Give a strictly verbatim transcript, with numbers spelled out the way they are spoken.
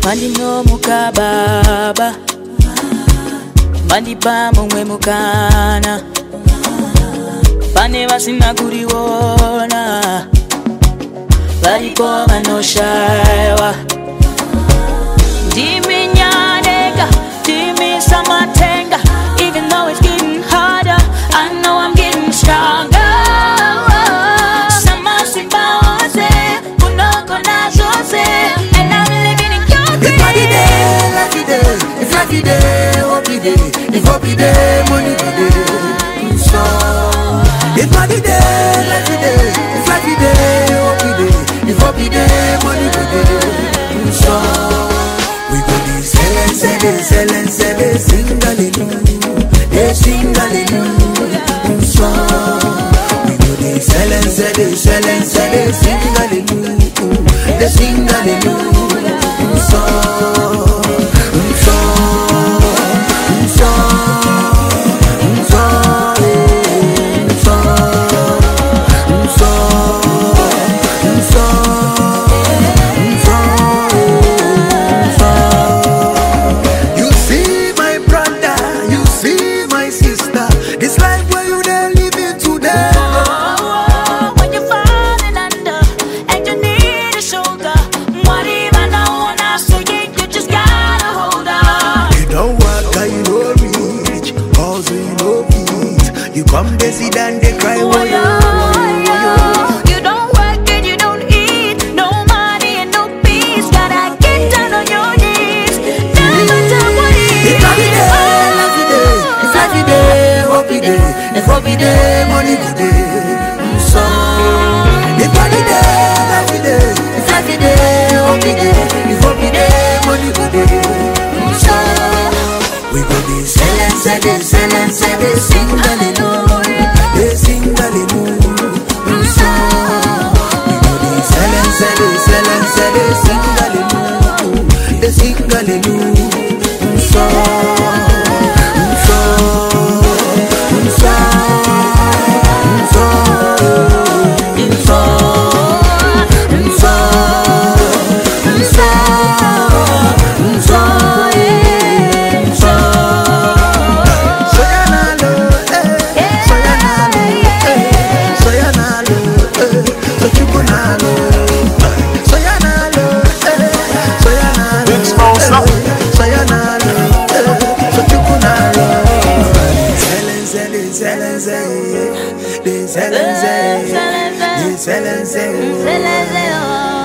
Mandi no mukababa Mandi pa mwe mukana Pane vasina kuriwona Varikoma no shaiwa Dimi nyanega Dimi samatenga Even though it's getting harder I know I'm getting stronger Samasibaoze Kunoko nazoze And I'm living in your dreams If every day, hope it day, if hope it day, money go day. So, if every day, every day, if every day, hope it day, if hope it day, money go day. So, we go be selling, selling, selling, selling, sing hallelujah, they sing hallelujah. So, we go be selling, selling, selling, selling, sing hallelujah, they sing hallelujah. So. Come they sit and they cry, oh, oh, yeah, yeah. You don't work and you don't eat, no money and no peace. Gotta get down on your knees, no matter what it is. If every day, every day, if every day, hope it day, if hope it day, money go day. So, if every day, every day, if every day, hope it day, if hope it day, money go day. So, we go be selling, selling, selling, selling, sing hallelujah. They sing hallelujah. So we go dey selling, selling, selling, selling, sing hallelujah. They sing hallelujah. So, so, so, so, so, so, so, so. Selling, selling, selling, selling, selling,